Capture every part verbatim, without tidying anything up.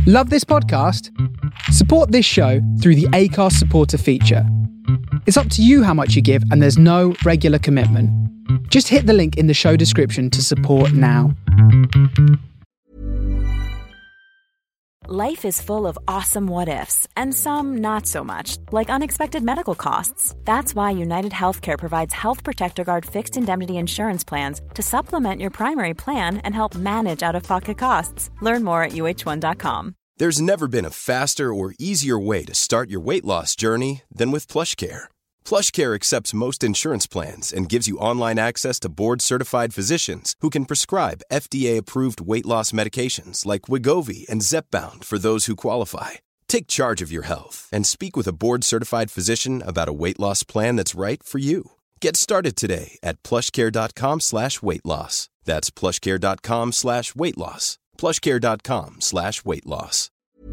Love this podcast? Support this show through the Acast supporter feature. It's up to you how much you give, and there's no regular commitment. Just hit the link in the show description to support now. Life is full of awesome what-ifs, and some not so much, like unexpected medical costs. That's why United Healthcare provides Health Protector Guard fixed indemnity insurance plans to supplement your primary plan and help manage out-of-pocket costs. Learn more at U H one dot com. There's never been a faster or easier way to start your weight loss journey than with PlushCare. PlushCare accepts most insurance plans and gives you online access to board-certified physicians who can prescribe F D A-approved weight loss medications like Wegovy and Zepbound for those who qualify. Take charge of your health and speak with a board-certified physician about a weight loss plan that's right for you. Get started today at plushcare.com slash weight loss. That's plushcare.com slash weight loss. plushcare.com slash weight loss.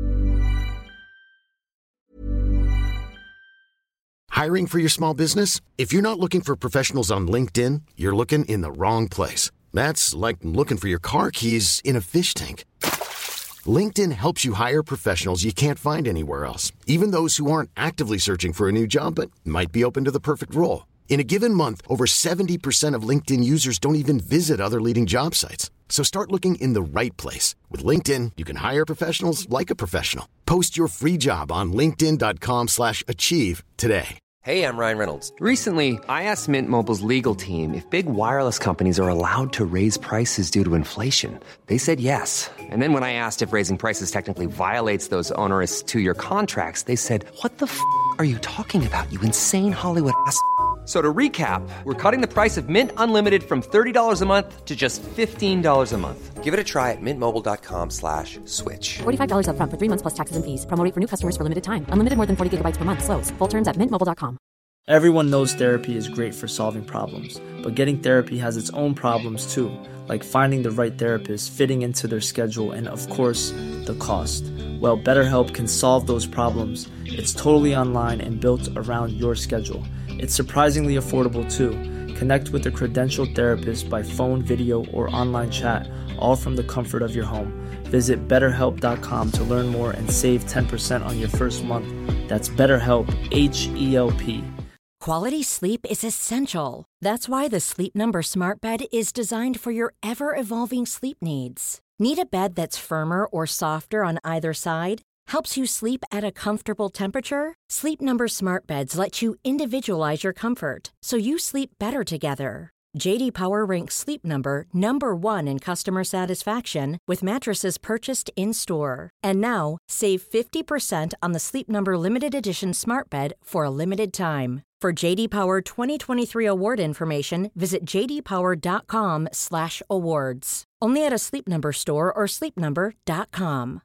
Hiring for your small business? If you're not looking for professionals on LinkedIn, you're looking in the wrong place. That's like looking for your car keys in a fish tank. LinkedIn helps you hire professionals you can't find anywhere else, even those who aren't actively searching for a new job but might be open to the perfect role. In a given month, over seventy percent of LinkedIn users don't even visit other leading job sites. So start looking in the right place. With LinkedIn, you can hire professionals like a professional. Post your free job on linkedin.com slash achieve today. Hey, I'm Ryan Reynolds. Recently, I asked Mint Mobile's legal team if big wireless companies are allowed to raise prices due to inflation. They said yes. And then when I asked if raising prices technically violates those onerous two-year contracts, they said, what the f*** are you talking about, you insane Hollywood ass f- So to recap, we're cutting the price of Mint Unlimited from thirty dollars a month to just fifteen dollars a month. Give it a try at mintmobile.com slash switch. forty-five dollars up front for three months plus taxes and fees. Promo rate for new customers for limited time. Unlimited more than forty gigabytes per month. Slows full terms at mint mobile dot com. Everyone knows therapy is great for solving problems, but getting therapy has its own problems too, like finding the right therapist, fitting into their schedule, and of course, the cost. Well, BetterHelp can solve those problems. It's totally online and built around your schedule. It's surprisingly affordable too. Connect with a credentialed therapist by phone, video, or online chat, all from the comfort of your home. Visit better help dot com to learn more and save ten percent on your first month. That's BetterHelp, H E L P. Quality sleep is essential. That's why the Sleep Number Smart Bed is designed for your ever-evolving sleep needs. Need a bed that's firmer or softer on either side? Helps you sleep at a comfortable temperature? Sleep Number Smart Beds let you individualize your comfort, so you sleep better together. J D Power ranks Sleep Number number one in customer satisfaction with mattresses purchased in-store. And now, save fifty percent on the Sleep Number Limited Edition Smart Bed for a limited time. For J D Power twenty twenty-three award information, visit jdpower.com slash awards. Only at a Sleep Number store or sleep number dot com.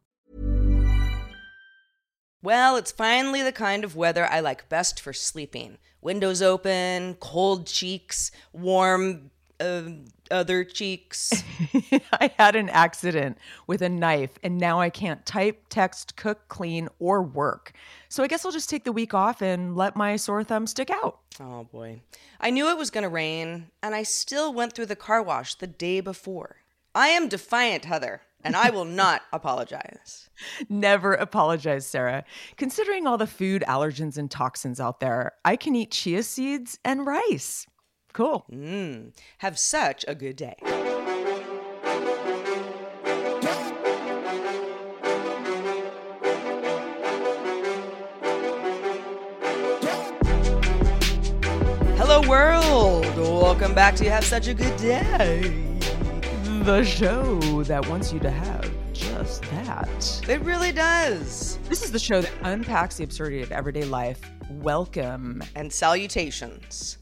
Well, it's finally the kind of weather I like best for sleeping. Windows open, cold cheeks, warm uh, other cheeks. I had an accident with a knife, and now I can't type, text, cook, clean, or work. So I guess I'll just take the week off and let my sore thumb stick out. Oh, boy. I knew it was going to rain, and I still went through the car wash the day before. I am defiant, Heather, and I will not apologize. Never apologize, Sarah. Considering all the food allergens and toxins out there, I can eat chia seeds and rice. Cool. Mm, have such a good day. Hello, world. Welcome back to Have Such a Good Day. The show that wants you to have just that. It really does. This is the show that unpacks the absurdity of everyday life. Welcome. And salutations.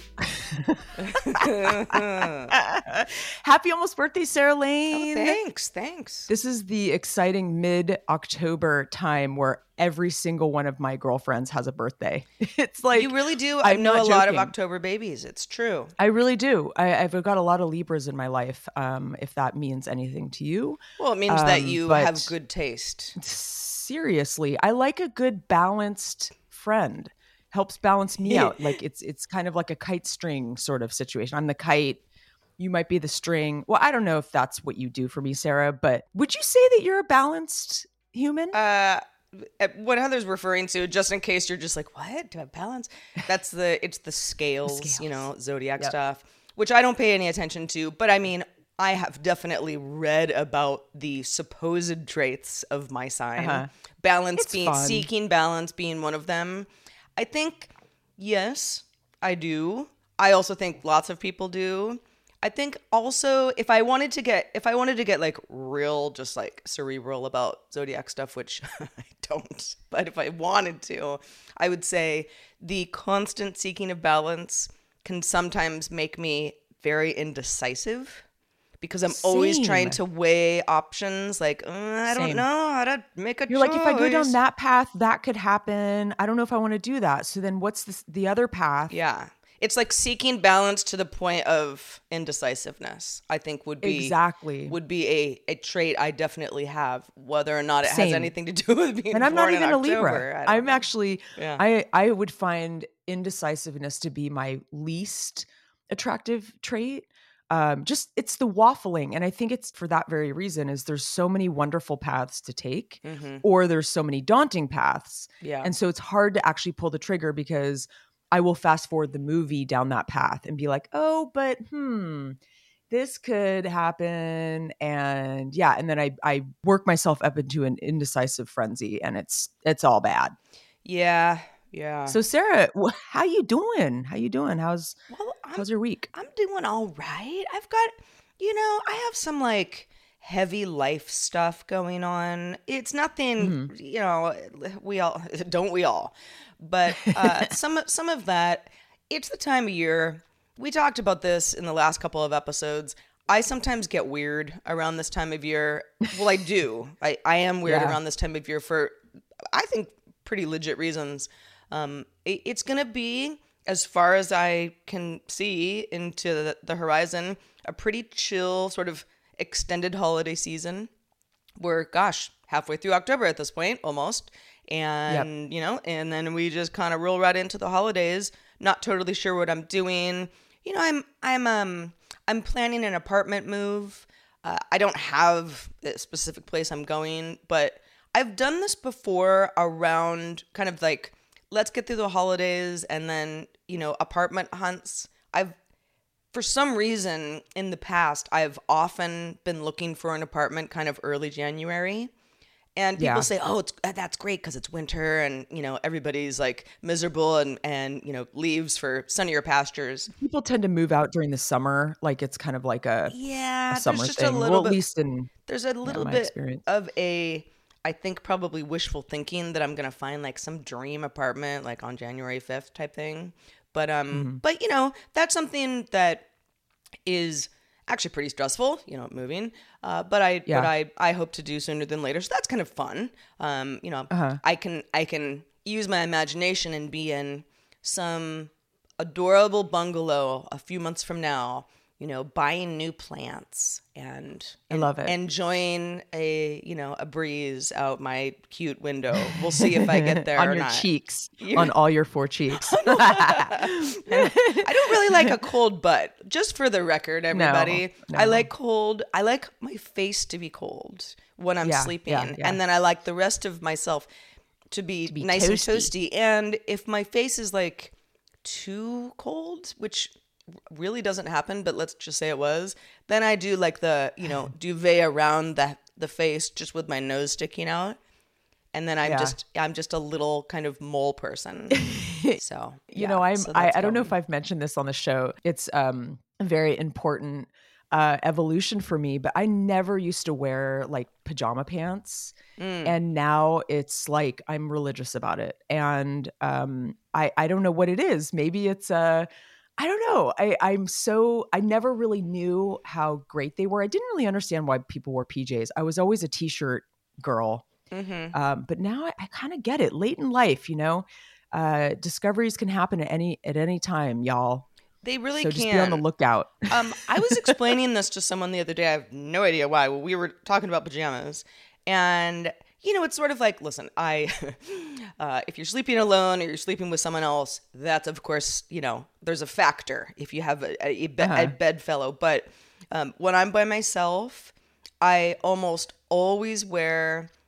Happy almost birthday, Sarah Lane. Oh, thanks, thanks. This is the exciting mid-October time where every single one of my girlfriends has a birthday. It's like... You really do. I I'm know a not lot of joking. October babies. It's true. I really do. I, I've got a lot of Libras in my life, um, if that means anything to you. Well, it means um, that you but have good taste. Seriously, I like a good balanced friend. Helps balance me out. Like it's it's kind of like a kite string sort of situation. I'm the kite. You might be the string. Well, I don't know if that's what you do for me, Sarah, but would you say that you're a balanced human? Uh, what Heather's referring to, just in case you're just like, what? Do I have balance? That's the, it's the scales, The scales. you know, zodiac Yep. stuff, which I don't pay any attention to. But I mean, I have definitely read about the supposed traits of my sign. Uh-huh. Balance It's being, fun. seeking balance being one of them. I think, yes, I do. I also think lots of people do. I think also if I wanted to get if I wanted to get like real, just like cerebral about zodiac stuff, which I don't, but if I wanted to, I would say the constant seeking of balance can sometimes make me very indecisive because I'm always Same. trying to weigh options. Like uh, I don't Same. know how to make a You're choice. like, if I go down that path, that could happen. I don't know if I want to do that. So then what's this, the other path? Yeah. It's like seeking balance to the point of indecisiveness, I think would be Exactly. would be a, a trait I definitely have, whether or not it Same. has anything to do with being And I'm not born in even a October. Libra. I don't I'm know. actually, Yeah. I, I would find indecisiveness to be my least attractive trait. Um, just it's the waffling. And I think it's for that very reason is there's so many wonderful paths to take Mhm. or there's so many daunting paths. Yeah. And so it's hard to actually pull the trigger because I will fast forward the movie down that path and be like, oh, but hmm, this could happen. And yeah, and then I I work myself up into an indecisive frenzy and it's it's all bad. Yeah. Yeah. So Sarah, wh- how you doing? How you doing? How's well, I'm, how's your week? I'm doing all right. I've got, you know, I have some like heavy life stuff going on. It's nothing, Mm-hmm. you know, we all, don't we all? But uh, some, some of that, it's the time of year. We talked about this in the last couple of episodes. I sometimes get weird around this time of year. Well, I do. I, I am weird Yeah. around this time of year for, I think, pretty legit reasons. Um, it, it's going to be, as far as I can see into the, the horizon, a pretty chill sort of extended holiday season. We're, gosh, halfway through October at this point, almost. And, you know, and then we just kind of roll right into the holidays, not totally sure what I'm doing. You know, I'm, I'm, um, I'm planning an apartment move. Uh, I don't have a specific place I'm going, but I've done this before around kind of like, let's get through the holidays and then, you know, apartment hunts. I've, for some reason in the past, I've often been looking for an apartment kind of early January. And people Yeah. say, oh, it's, that's great because it's winter and, you know, everybody's like miserable and, and, you know, leaves for sunnier pastures. People tend to move out during the summer, like it's kind of like a, Yeah, a summer there's just thing. a little well, bit, at least in there's a little my bit experience. of a, I think probably wishful thinking that I'm going to find like some dream apartment like on January fifth type thing. But, um, Mm-hmm. but you know, that's something that is actually pretty stressful, you know, moving. Uh, but I, Yeah. but I, I hope to do sooner than later. So that's kind of fun. Um, you know, Uh-huh. I can, I can use my imagination and be in some adorable bungalow a few months from now, you know, buying new plants and, I and love it. enjoying a, you know, a breeze out my cute window. We'll see if I get there on or your not. cheeks, You're- on all your four cheeks. I don't really like a cold butt. Just for the record, everybody. no. I like cold. I like my face to be cold when I'm Yeah, sleeping. yeah, yeah. And then I like the rest of myself to be, be nice and toasty. toasty. And if my face is like too cold, which really doesn't happen, but let's just say it was, then I do like the, you know, duvet around the the face just with my nose sticking out. And then I'm Yeah. just I'm just a little kind of mole person. So you yeah, know, I'm so I, that's I don't know going. if I've mentioned this on the show. It's um a very important uh evolution for me, but I never used to wear like pajama pants. Mm. And now it's like I'm religious about it. And um I I don't know what it is. Maybe it's uh I don't know. I, I'm so, I never really knew how great they were. I didn't really understand why people wore P Js. I was always a t-shirt girl. Mm-hmm. Um, but now I, I kind of get it. Late in life, you know, uh, discoveries can happen at any, at any time, y'all. They really so can. just be on the lookout. um, I was explaining this to someone the other day. I have no idea why. We were talking about pajamas, and you know, it's sort of like, listen, I, uh, if you're sleeping alone or you're sleeping with someone else, that's of course, you know, there's a factor if you have a, a, be- Uh-huh. a bedfellow. But um, when I'm by myself, I almost always wear like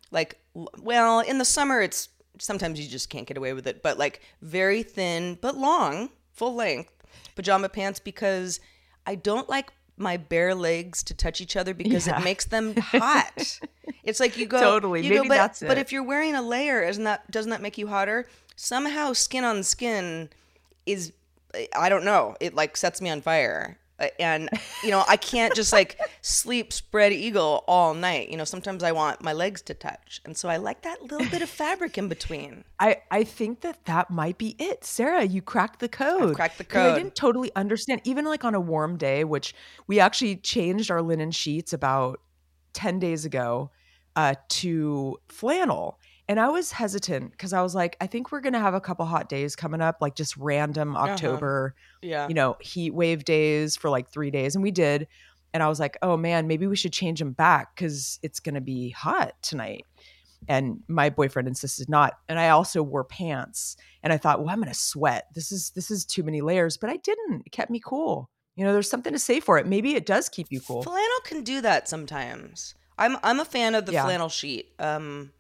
well, in the summer, it's sometimes you just can't get away with it, but like very thin, but long, full length pajama pants because I don't like my bare legs to touch each other because yeah. it makes them hot. It's like you go totally. You Maybe go, but, that's it. But if you're wearing a layer, isn't that doesn't that make you hotter? Somehow, skin on skin is, I don't know. It like sets me on fire, and you know I can't just like sleep spread eagle all night. You know sometimes I want my legs to touch, and so I like that little bit of fabric in between. I, I think that that might be it. Sarah, you cracked the code. I cracked the 'Cause code. I didn't totally understand. Even like on a warm day, which we actually changed our linen sheets about ten days ago uh, to flannel. And I was hesitant because I was like, I think we're going to have a couple hot days coming up, like just random October, uh-huh. yeah. you know, heat wave days for like three days. And we did. And I was like, oh man, maybe we should change them back because it's going to be hot tonight. And my boyfriend insisted not. And I also wore pants. And I thought, well, I'm going to sweat. This is this is too many layers. But I didn't. It kept me cool. You know, there's something to say for it. Maybe it does keep you cool. Flannel can do that sometimes. I'm I'm a fan of the Yeah. flannel sheet. Um,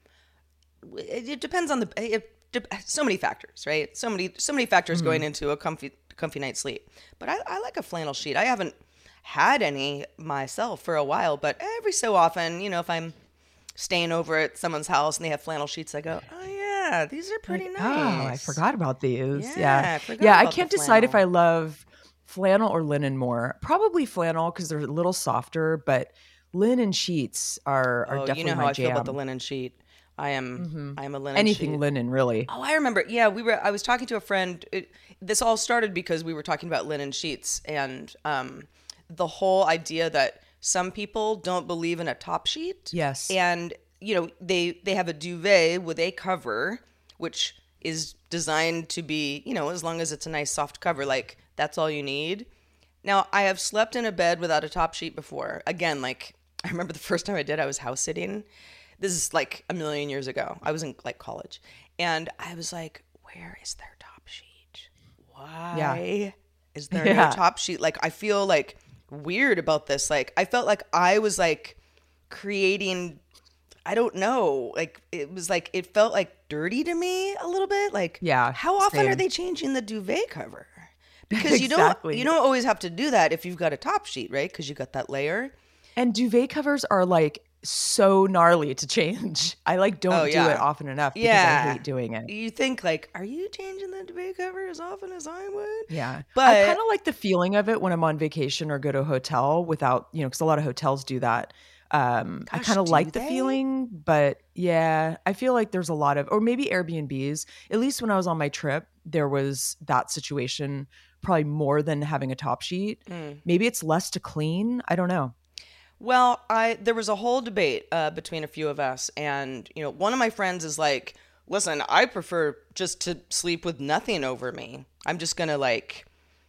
it, it depends on the it, so many factors, right? So many so many factors mm-hmm. going into a comfy comfy night's sleep. But I, I like a flannel sheet. I haven't had any myself for a while, but every so often, you know, if I'm staying over at someone's house and they have flannel sheets, I go, oh yeah, these are pretty like, nice. Oh, I forgot about these. Yeah, Yeah, I forgot yeah. I about can't the decide if I flannel. love flannel or linen more. Probably flannel because they're a little softer, but linen sheets are are Oh, definitely you know how my I jam. feel about the linen sheet. I am Mm-hmm. I am a linen Anything sheet. linen, really. Oh, I remember. Yeah, we were. I was talking to a friend. It, this all started because we were talking about linen sheets and um, the whole idea that some people don't believe in a top sheet. Yes. And you know they they have a duvet with a cover, which is designed to be, you know, as long as it's a nice soft cover, like that's all you need. Now, I have slept in a bed without a top sheet before. Again, like I remember the first time I did, I was house sitting. This is like a million years ago. I was in like college. And I was like, where is their top sheet? Why Yeah. is there Yeah. no top sheet? Like, I feel like weird about this. Like, I felt like I was like creating, I don't know, like it was like, it felt like dirty to me a little bit. Like, Yeah, how often same. are they changing the duvet cover? Because you Exactly. don't you don't always have to do that if you've got a top sheet, right? Because you got that layer. And duvet covers are like so gnarly to change. I like don't Oh, do yeah. it often enough because Yeah. I hate doing it. You think like, are you changing the duvet cover as often as I would? Yeah. But I kind of like the feeling of it when I'm on vacation or go to a hotel without, you know, because a lot of hotels do that. Um, I Gosh, kind of do like the they? feeling, but yeah, I feel like there's a lot of, or maybe Airbnbs, at least when I was on my trip, there was that situation probably more than having a top sheet. Mm. Maybe it's less to clean. I don't know. Well, I there was a whole debate uh, between a few of us, and you know, one of my friends is like, "Listen, I prefer just to sleep with nothing over me. I'm just gonna like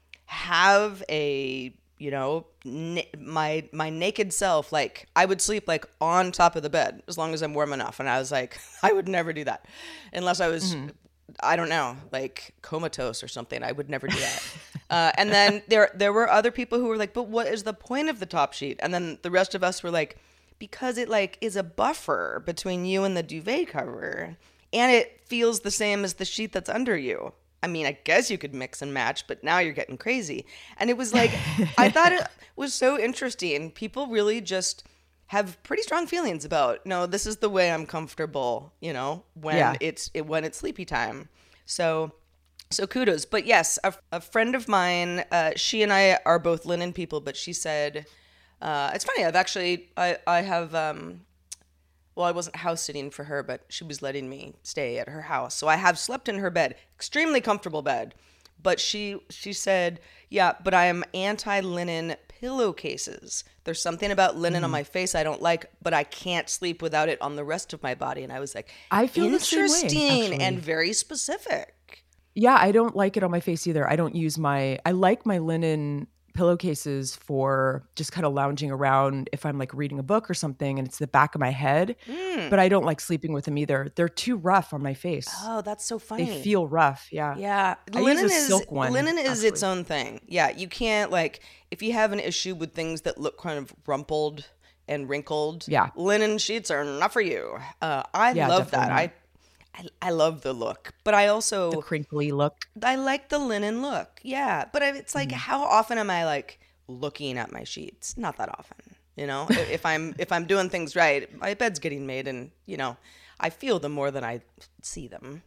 have a, you know, na- my my naked self. Like I would sleep like on top of the bed as long as I'm warm enough." And I was like, I would never do that unless I was. Mm-hmm. I don't know, like comatose or something. I would never do that. uh, and then there there were other people who were like, but what is the point of the top sheet? And then the rest of us were like, because it like is a buffer between you and the duvet cover. And it feels the same as the sheet that's under you. I mean, I guess you could mix and match, but now you're getting crazy. And it was like, I thought it was so interesting. People really just have pretty strong feelings about, no, this is the way I'm comfortable, you know, when Yeah. it's it, when it's sleepy time. So, so kudos. But yes, a, a friend of mine, uh, she and I are both linen people, but she said, uh, it's funny. I've actually, I, I have, um, well, I wasn't house sitting for her, but she was letting me stay at her house. So I have slept in her bed, extremely comfortable bed. But she, she said, yeah, but I am anti-linen pillowcases. There's something about linen mm. on my face I don't like, but I can't sleep without it on the rest of my body. And I was like, I feel the same way, interesting actually. and very specific. Yeah, I don't like it on my face either. I don't use my, I like my linen pillowcases for just kind of lounging around if I'm like reading a book or something and it's the back of my head, Mm. but I don't like sleeping with them either. They're too rough on my face. Oh, that's so funny. They feel rough. Yeah. Yeah. I Linen use a is silk one, linen is its actually. own thing. Yeah, you can't like if you have an issue with things that look kind of rumpled and wrinkled. Yeah. Linen sheets are not for you. Uh, I Yeah, love that. definitely I, I I love the look, but I also The crinkly look. I like the linen look. Yeah, but I- it's like, how often am I like looking at my sheets? Not that often. You know, if if I'm if I'm doing things right, my bed's getting made, and you know, I feel them more than I see them.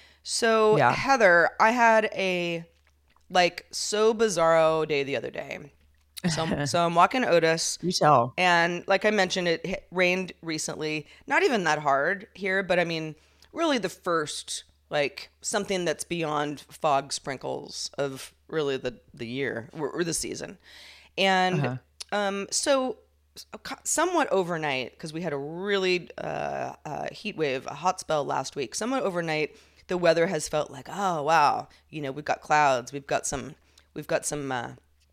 So Yeah. Heather, I had a like so bizarro day the other day. So I'm, so I'm walking Otis. You tell. And like I mentioned, it hit, rained recently. Not even that hard here, but I mean, really the first like something that's beyond fog sprinkles of really the the year or, or the season. And Uh-huh. um, so somewhat overnight, because we had a really uh, uh, heat wave, a hot spell last week. Somewhat overnight, the weather has felt like, oh wow, you know, we've got clouds, we've got some, we've got some. Uh,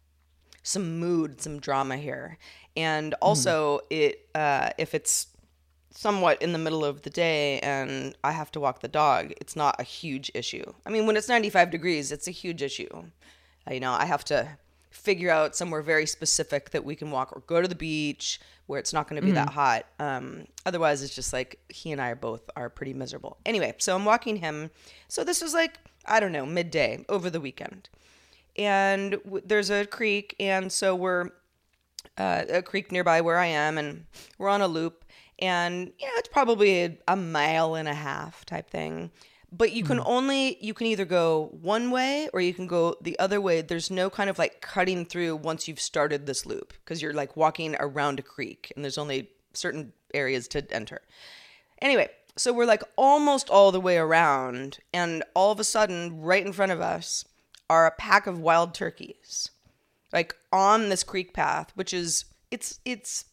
some mood, some drama here. And also it uh, if it's somewhat in the middle of the day and I have to walk the dog, it's not a huge issue. I mean, when it's ninety-five degrees, it's a huge issue. Uh, you know, I have to figure out somewhere very specific that we can walk, or go to the beach where it's not going to be that hot. Um, otherwise, it's just like he and I are both are pretty miserable. Anyway, so I'm walking him. So this was like, I don't know, midday over the weekend. And w- there's a creek, and so we're uh, a creek nearby where I am, and we're on a loop, and you know, it's probably a, a mile and a half type thing. But you can only you can either go one way or you can go the other way. There's no kind of like cutting through once you've started this loop, because you're like walking around a creek, and there's only certain areas to enter. Anyway, so we're like almost all the way around, and all of a sudden, right in front of us are a pack of wild turkeys, like on this creek path, which is it's it's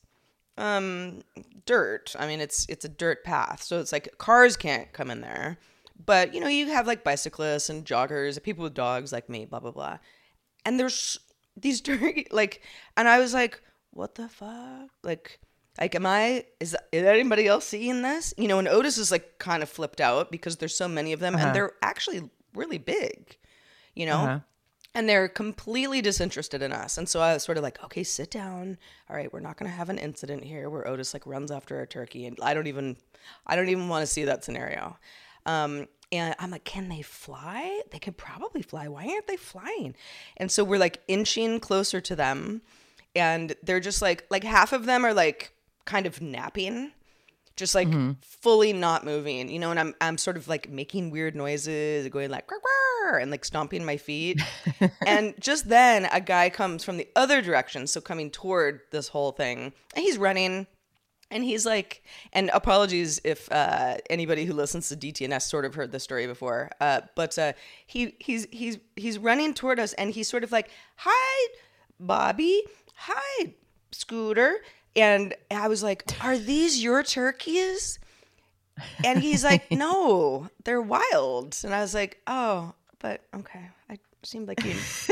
um dirt. I mean, it's it's a dirt path, so it's like cars can't come in there, but you know, you have like bicyclists and joggers, people with dogs like me, blah blah blah, and there's these turkey like, and I was like, what the fuck, like. Like, am I, is, is anybody else seeing this? You know, and Otis is like kind of flipped out because there's so many of them, Uh-huh. and they're actually really big, you know? Uh-huh. And they're completely disinterested in us. And so I was sort of like, okay, sit down. All right, we're not going to have an incident here where Otis like runs after a turkey. And I don't even, I don't even want to see that scenario. Um, and I'm like, can they fly? They could probably fly. Why aren't they flying? And so we're like inching closer to them. And they're just like, like half of them are like kind of napping, just like fully not moving, you know, and I'm I'm sort of like making weird noises, going like "Quack, quack," and like stomping my feet. And just then a guy comes from the other direction, so coming toward this whole thing, and he's running, and he's like, and apologies if uh, anybody who listens to D T N S sort of heard this story before, uh, but uh, he he's he's he's running toward us, and he's sort of like, "Hi, Bobby. Hi, Scooter." And I was like, are these your turkeys? And he's like, no, they're wild. And I was like, oh, but okay. I seemed like you,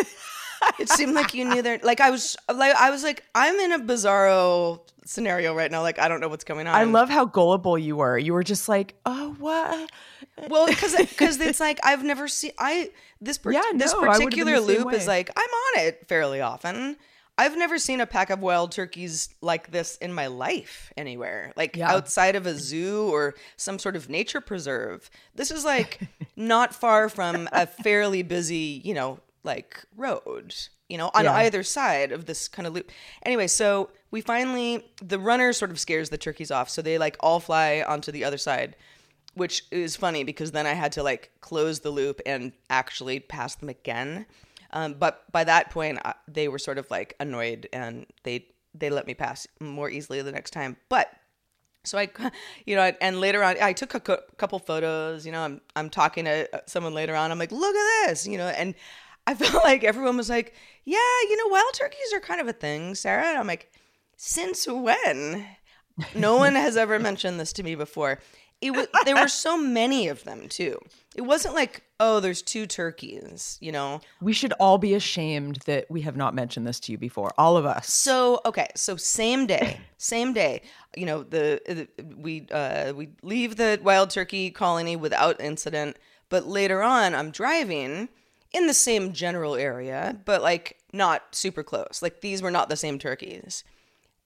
it seemed like you knew that. Like I was like, I was like, I'm in a bizarro scenario right now. Like, I don't know what's going on. I love how gullible you were. You were just like, oh, what? Well, because because it's like, I've never seen, I, this, per- Yeah, this no, I would've been particular the same loop is way. like, I'm on it fairly often. I've never seen a pack of wild turkeys like this in my life anywhere, like Yeah. outside of a zoo or some sort of nature preserve. This is like not far from a fairly busy, you know, like road, you know, on Yeah. either side of this kind of loop. Anyway, so we finally, the runner sort of scares the turkeys off. So they like all fly onto the other side, which is funny because then I had to like close the loop and actually pass them again. Um, but by that point, uh, they were sort of like annoyed, and they they let me pass more easily the next time. But so I, you know, and later on, I took a co- couple photos. You know, I'm I'm talking to someone later on. I'm like, look at this, you know, and I felt like everyone was like, yeah, you know, wild turkeys are kind of a thing, Sarah. And I'm like, since when? No one has ever mentioned this to me before. It was, there were so many of them too. It wasn't like, oh, there's two turkeys, you know? We should all be ashamed that we have not mentioned this to you before. All of us. So, okay. So same day, same day, you know, the, the we, uh, we leave the wild turkey colony without incident, but later on I'm driving in the same general area, but like not super close. Like these were not the same turkeys.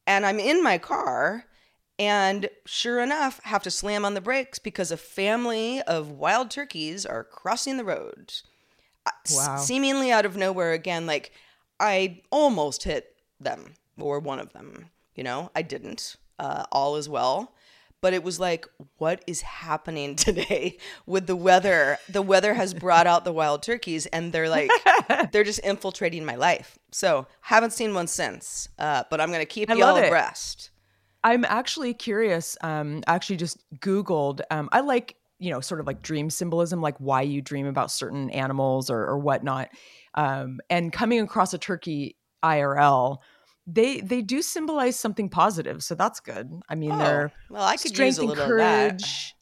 And I'm in my car, and sure enough, have to slam on the brakes because a family of wild turkeys are crossing the road. Wow. S- seemingly out of nowhere again. Like, I almost hit them, or one of them. You know, I didn't. Uh, all is well. But it was like, what is happening today with the weather? The weather has brought out the wild turkeys, and they're like, they're just infiltrating my life. So haven't seen one since, uh, but I'm going to keep I you all love it. abreast. I'm actually curious. Um, I actually just Googled. Um, I like, you know, sort of like dream symbolism, like why you dream about certain animals or, or whatnot. Um, and coming across a turkey I R L, they they do symbolize something positive, so that's good. I mean, Oh, they're well, I could strength use a and little of that. courage.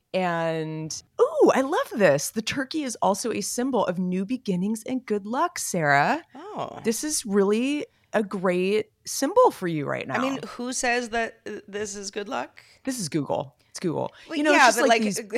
And ooh, I love this. The turkey is also a symbol of new beginnings and good luck, Sarah. Oh, This is really a great symbol for you right now. I mean, who says that uh, this is good luck? This is Google. It's Google. Well, you know, yeah, it's just but like, like, these.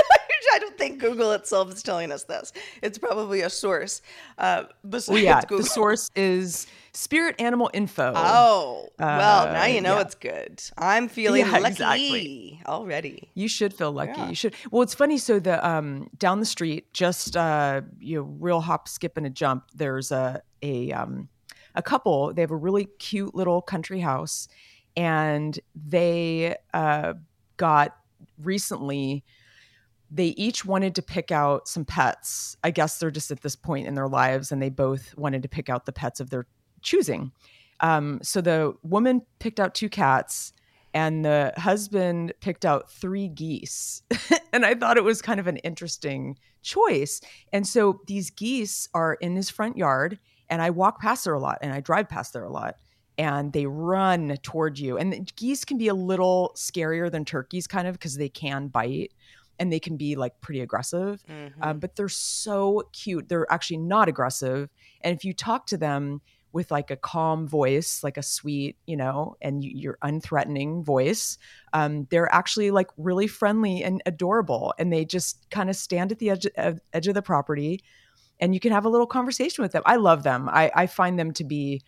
I don't think Google itself is telling us this. It's probably a source. Uh, besides Well, yeah, Google. the source is Spirit Animal Info. Oh, well, Uh, now you know yeah. it's good. I'm feeling Yeah, lucky exactly. already. You should feel lucky. Yeah. You should. Well, it's funny. So the um down the street, just uh you know, real hop, skip, and a jump. There's a a um a couple. They have a really cute little country house, and they uh got recently. They each wanted to pick out some pets. I guess they're just at this point in their lives, and they both wanted to pick out the pets of their choosing. Um, so the woman picked out two cats, and the husband picked out three geese. And I thought it was kind of an interesting choice. And so these geese are in his front yard, and I walk past there a lot, and I drive past there a lot. And they run toward you. And the geese can be a little scarier than turkeys, kind of, because they can bite. And they can be like pretty aggressive, Mm-hmm. um, but they're so cute. They're actually not aggressive. And if you talk to them with like a calm voice, like a sweet, you know, and you, your unthreatening voice, um, they're actually like really friendly and adorable. And they just kind of stand at the edge, uh, edge of the property, and you can have a little conversation with them. I love them. I, I find them to be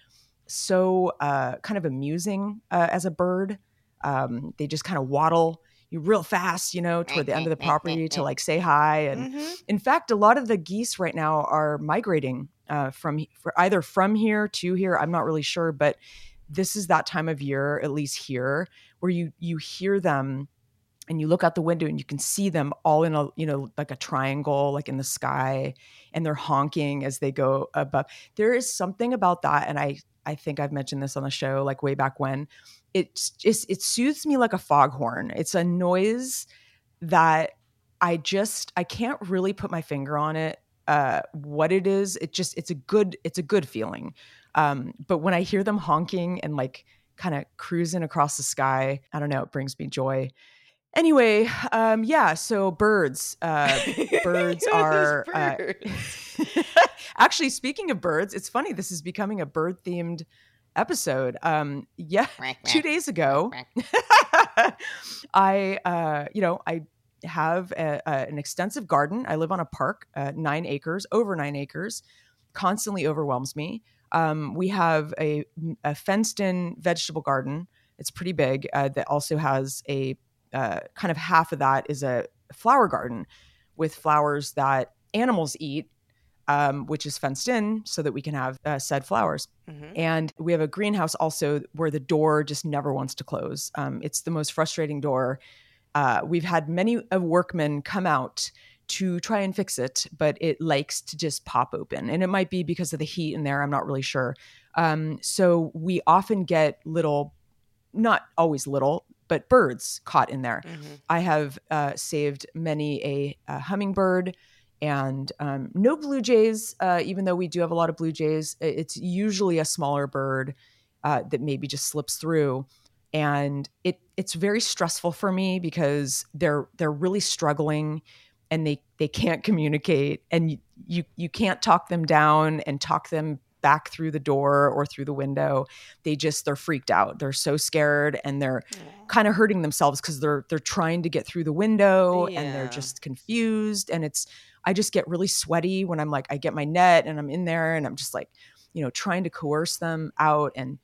so uh, kind of amusing uh, as a bird. Um, they just kind of waddle you real fast, you know, toward the end of the property to like say hi. And Mm-hmm. in fact, a lot of the geese right now are migrating uh, from for either from here to here. I'm not really sure, but this is that time of year, at least here, where you you hear them and you look out the window and you can see them all in a, you know, like a triangle, like in the sky, and they're honking as they go above. There is something about that. And I, I think I've mentioned this on the show, like way back when. It's just, it soothes me like a foghorn. It's a noise that I just, I can't really put my finger on it, uh, what it is. It just, it's a good, it's a good feeling. Um, but when I hear them honking and like kind of cruising across the sky, I don't know, it brings me joy. Anyway, um, yeah, so birds, uh, birds are, birds. Uh, actually, speaking of birds, it's funny, this is becoming a bird themed episode. Um, yeah, two days ago, I, uh, you know, I have a, a, an extensive garden. I live on a park, uh, nine acres, over nine acres, constantly overwhelms me. Um, we have a, a fenced in vegetable garden. It's pretty big. Uh, that also has a, uh, kind of half of that is a flower garden with flowers that animals eat. Um, which is fenced in so that we can have uh, said flowers. Mm-hmm. And we have a greenhouse also where the door just never wants to close. Um, it's the most frustrating door. Uh, we've had many of workmen come out to try and fix it, but it likes to just pop open. And it might be because of the heat in there. I'm not really sure. Um, so we often get little, not always little, but birds caught in there. Mm-hmm. I have uh, saved many a, a hummingbird, and um, no blue jays, uh, even though we do have a lot of blue jays. It's usually a smaller bird uh, that maybe just slips through. And it it's very stressful for me because they're they're really struggling and they they can't communicate. And you, you, you can't talk them down and talk them back through the door or through the window. They just, they're freaked out. They're so scared and they're yeah. kind of hurting themselves because they're they're trying to get through the window yeah. and they're just confused. And it's, I just get really sweaty when I'm like, I get my net and I'm in there and I'm just like, you know, trying to coerce them out. And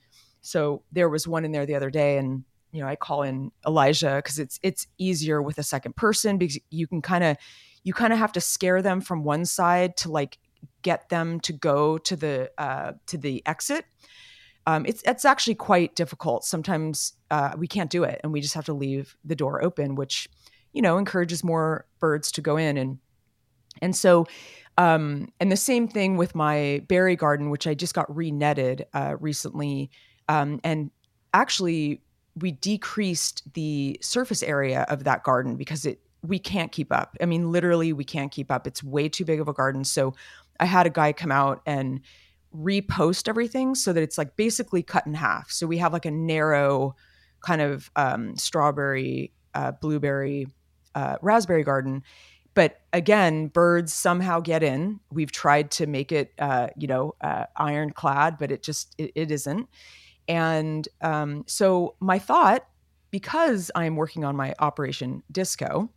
So there was one in there the other day, and you know, I call in Elijah because it's it's easier with a second person because you can kind of you kind of have to scare them from one side to like get them to go to the uh, to the exit. Um, it's it's actually quite difficult. Sometimes uh, we can't do it, and we just have to leave the door open, which you know encourages more birds to go in. And and so um, and the same thing with my berry garden, which I just got re-netted uh, recently, um, and actually. We decreased the surface area of that garden because it we can't keep up. I mean, literally, we can't keep up. It's way too big of a garden. So I had a guy come out and repost everything so that it's like basically cut in half. So we have like a narrow kind of um, strawberry, uh, blueberry, uh, raspberry garden. But again, birds somehow get in. We've tried to make it, uh, you know, uh, ironclad, but it just it, it isn't. And um, so my thought, because I'm working on my Operation Disco,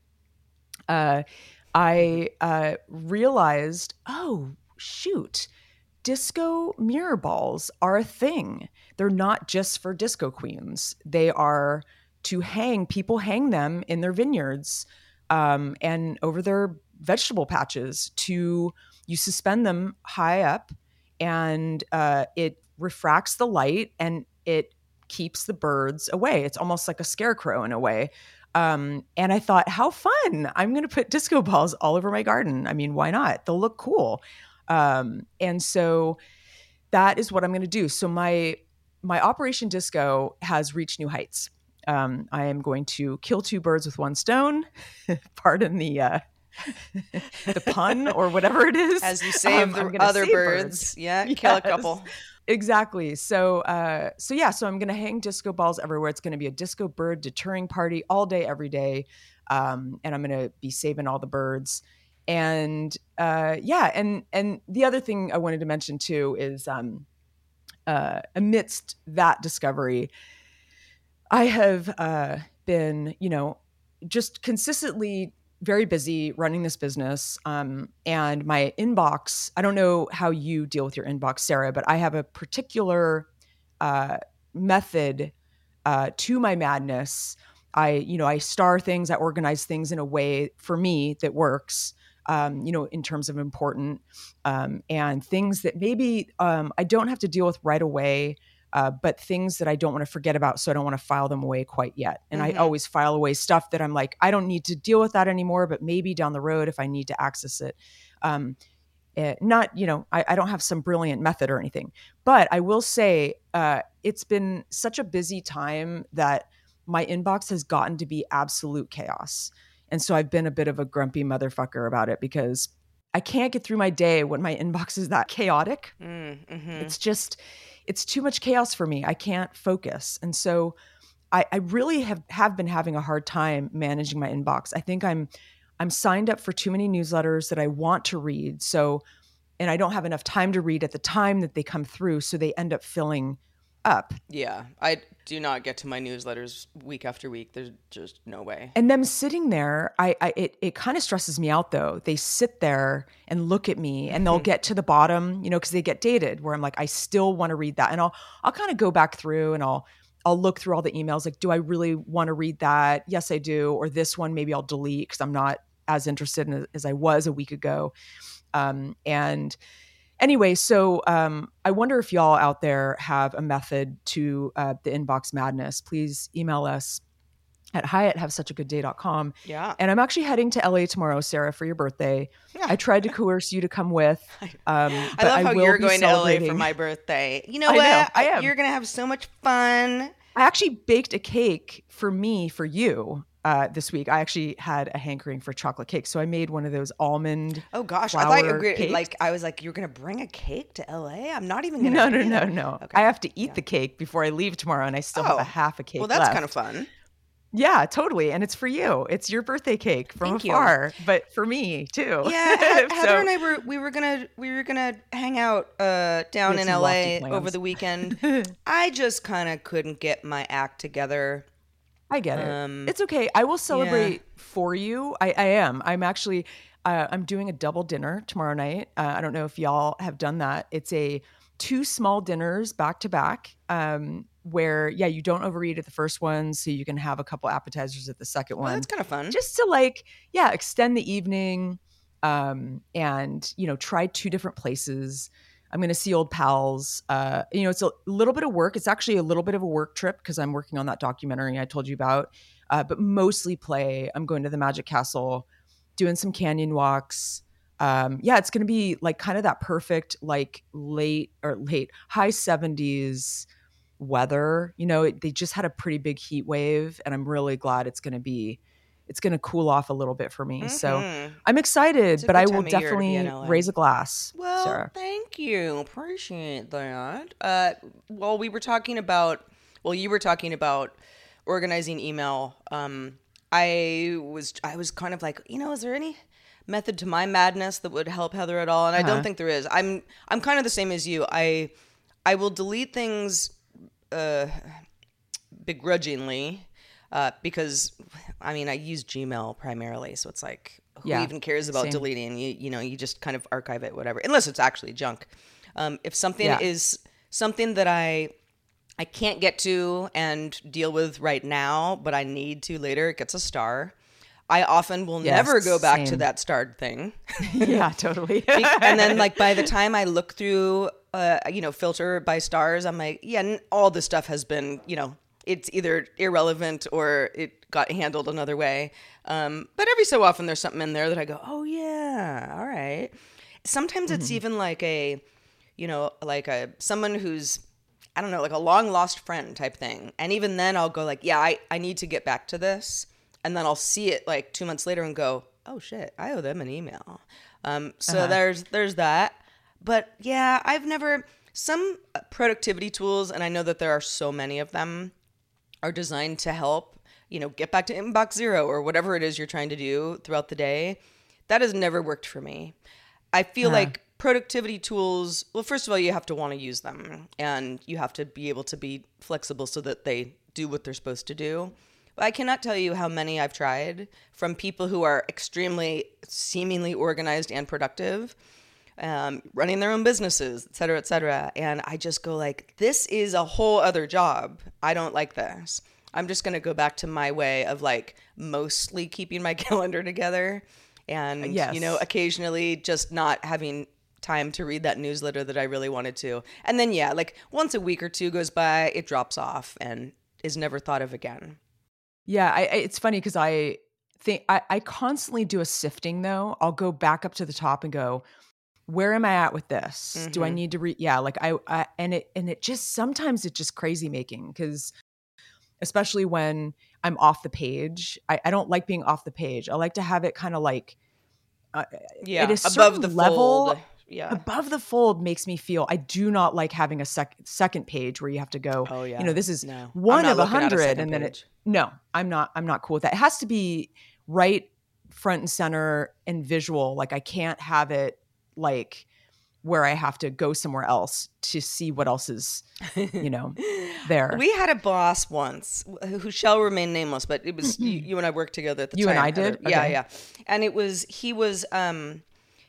uh, I uh, realized, oh, shoot, disco mirror balls are a thing. They're not just for disco queens. They are to hang, people hang them in their vineyards um, and over their vegetable patches to, you suspend them high up and uh, it refracts the light and it keeps the birds away. It's almost like a scarecrow in a way. Um, and I thought, how fun. I'm going to put disco balls all over my garden. I mean, why not? They'll look cool. Um, and so that is what I'm going to do. So my, my Operation Disco has reached new heights. Um, I am going to kill two birds with one stone. Pardon the, uh, the pun or whatever it is. As you save um, the other save birds. birds. Yeah, Yes. kill a couple. Exactly. So, uh, so yeah, so I'm going to hang disco balls everywhere. It's going to be a disco bird deterring party all day, every day. Um, and I'm going to be saving all the birds. And, uh, yeah. And, and the other thing I wanted to mention too is, um, uh, amidst that discovery, I have, uh, been, you know, just consistently very busy running this business. Um, and my inbox, I don't know how you deal with your inbox, Sarah, but I have a particular uh, method uh, to my madness. I, you know, I star things, I organize things in a way for me that works, um, you know, in terms of important um, and things that maybe um, I don't have to deal with right away. Uh, but things that I don't want to forget about, so I don't want to file them away quite yet. And mm-hmm. I always file away stuff that I'm like, I don't need to deal with that anymore, but maybe down the road if I need to access it. Um, it not, you know, I, I don't have some brilliant method or anything, but I will say uh, it's been such a busy time that my inbox has gotten to be absolute chaos. And so I've been a bit of a grumpy motherfucker about it because I can't get through my day when my inbox is that chaotic. Mm-hmm. It's just... It's too much chaos for me. I can't focus. And so I, I really have, have been having a hard time managing my inbox. I think I'm I'm signed up for too many newsletters that I want to read. So, and I don't have enough time to read at the time that they come through. So they end up filling up. Yeah. I do not get to my newsletters week after week. There's just no way. And them sitting there, I, I it, it kind of stresses me out though. They sit there and look at me and they'll get to the bottom, you know, because they get dated where I'm like, I still want to read that. And I'll I'll kind of go back through and I'll I'll look through all the emails. Like, do I really want to read that? Yes, I do. Or this one, maybe I'll delete because I'm not as interested in it as I was a week ago. Um, and Anyway, so um, I wonder if y'all out there have a method to uh, the inbox madness. Please email us at hi at have such a good day dot com. Yeah. And I'm actually heading to L A tomorrow, Sarah, for your birthday. Yeah. I tried to coerce you to come with. Um, I love how you're going to L A for my birthday. You know I what? Know, I am. You're going to have so much fun. I actually baked a cake for me, for you. Uh, this week, I actually had a hankering for chocolate cake, so I made one of those almond. Oh gosh, I thought you were gonna, like I was like, you're gonna bring a cake to L A? I'm not even gonna. No, no, no, no. Okay. I have to eat yeah. the cake before I leave tomorrow, and I still oh. have a half a cake. Well, that's left. kind of fun. Yeah, totally, and it's for you. It's your birthday cake from Thank afar, you. but for me too. Yeah, Heather so, and I were we were gonna we were gonna hang out uh, down in L A over the weekend. I just kind of couldn't get my act together. I get it. Um, it's okay. I will celebrate yeah. for you. I, I am. I'm actually, uh, I'm doing a double dinner tomorrow night. Uh, I don't know if y'all have done that. It's a two small dinners back to back um, where, yeah, you don't overeat at the first one, so you can have a couple appetizers at the second Well, one. that's kind of fun. Just to like, yeah, extend the evening, um, and, you know, try two different places. I'm going to see old pals. Uh, you know, it's a little bit of work. It's actually a little bit of a work trip because I'm working on that documentary I told you about, uh, but mostly play. I'm going to the Magic Castle, doing some canyon walks. Um, yeah, it's going to be like kind of that perfect, like late or late high seventies weather. You know, it, they just had a pretty big heat wave, and I'm really glad it's going to be, it's going to cool off a little bit for me. Mm-hmm. So I'm excited, but I will definitely raise a glass. Well, Sarah. Thank you. Appreciate that. Uh, well, we were talking about, well, you were talking about organizing email. Um, I was, I was kind of like, you know, is there any method to my madness that would help Heather at all? And I uh-huh. don't think there is. I'm I'm kind of the same as you. I I will delete things uh, begrudgingly uh, because I mean I use Gmail primarily, so it's like who yeah, even cares about same. deleting? You you know you just kind of archive it, whatever, unless it's actually junk. Um, if something yeah. is something that I I can't get to and deal with right now, but I need to later, it gets a star. I often will yes, never go back same. to that starred thing. Yeah, totally. And then like by the time I look through, uh, you know, filter by stars, I'm like, yeah, all this stuff has been, you know, it's either irrelevant or it got handled another way. Um, but every so often there's something in there that I go, oh yeah, all right. Sometimes it's mm-hmm. even like a, you know, like a someone who's, I don't know, like a long lost friend type thing. And even then I'll go like, yeah, I, I need to get back to this. And then I'll see it like two months later and go, oh shit, I owe them an email. Um, so uh-huh. there's there's that. But yeah, I've never, some productivity tools, and I know that there are so many of them, are designed to help, you know, get back to inbox zero or whatever it is you're trying to do throughout the day. That has never worked for me. I feel uh-huh. like productivity tools, well, first of all, you have to want to use them and you have to be able to be flexible so that they do what they're supposed to do. I cannot tell you how many I've tried from people who are extremely seemingly organized and productive, um, running their own businesses, et cetera, et cetera. And I just go like, this is a whole other job. I don't like this. I'm just going to go back to my way of like mostly keeping my calendar together and, yes. you know, occasionally just not having time to read that newsletter that I really wanted to. And then, yeah, like once a week or two goes by, it drops off and is never thought of again. Yeah, I, I, it's funny because I think I, I constantly do a sifting though. I'll go back up to the top and go, where am I at with this? Mm-hmm. Do I need to read? Yeah, like I, I, and it, and it just, sometimes it's just crazy making because especially when I'm off the page, I, I don't like being off the page. I like to have it kind of like, uh, yeah, at a above the level, fold. Yeah. Above the fold makes me feel, I do not like having a sec- second page where you have to go, oh, yeah. you know, this is no. one of a hundred. And then page. it, no, I'm not, I'm not cool with that. It has to be right front and center and visual. Like I can't have it like where I have to go somewhere else to see what else is, you know, there. We had a boss once who shall remain nameless, but it was you, you and I worked together at the you time. You and I did? Okay. Yeah, okay. yeah. And it was, he was, um,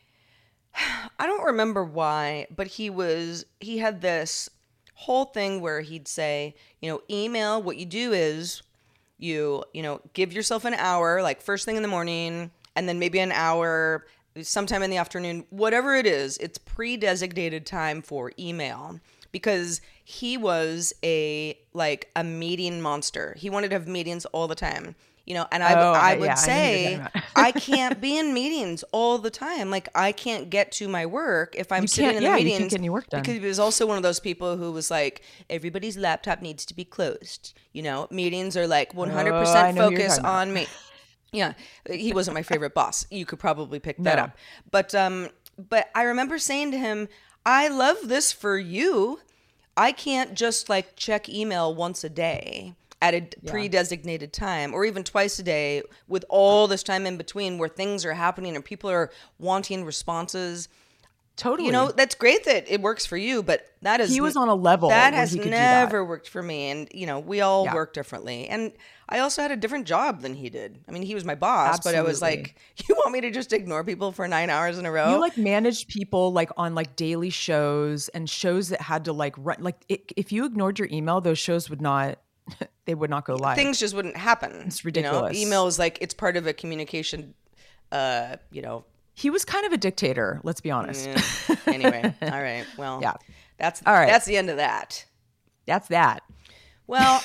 I don't remember why, but he was, he had this whole thing where he'd say, you know, email, what you do is you, you know, give yourself an hour, like first thing in the morning, and then maybe an hour sometime in the afternoon, whatever it is, it's pre-designated time for email because he was a, like a meeting monster. He wanted to have meetings all the time. You know, and I, oh, I would yeah, say I, I can't be in meetings all the time. Like I can't get to my work if I'm you sitting in yeah, the meetings. You can't get any work done. Because he was also one of those people who was like, everybody's laptop needs to be closed. You know, meetings are like one hundred percent oh, focus on me. Yeah, he wasn't my favorite boss. You could probably pick that no. up. But um, but I remember saying to him, I love this for you. I can't just like check email once a day at a yeah. pre-designated time or even twice a day with all this time in between where things are happening and people are wanting responses. Totally. You know, that's great that it works for you, but that is he was on a level that where has he could do never that. worked for me. And you know, we all Yeah. work differently. And I also had a different job than he did. I mean, he was my boss, but I was Absolutely. like, you want me to just ignore people for nine hours in a row? You like managed people like on like daily shows and shows that had to like run. Like it, if you ignored your email, those shows would not, they would not go live. Things just wouldn't happen. It's You know? ridiculous. Email is like, it's part of a communication, uh, you know, He was kind of a dictator. Let's be honest. Yeah. Anyway, all right. Well, Yeah. that's All right. That's the end of that. That's that. Well,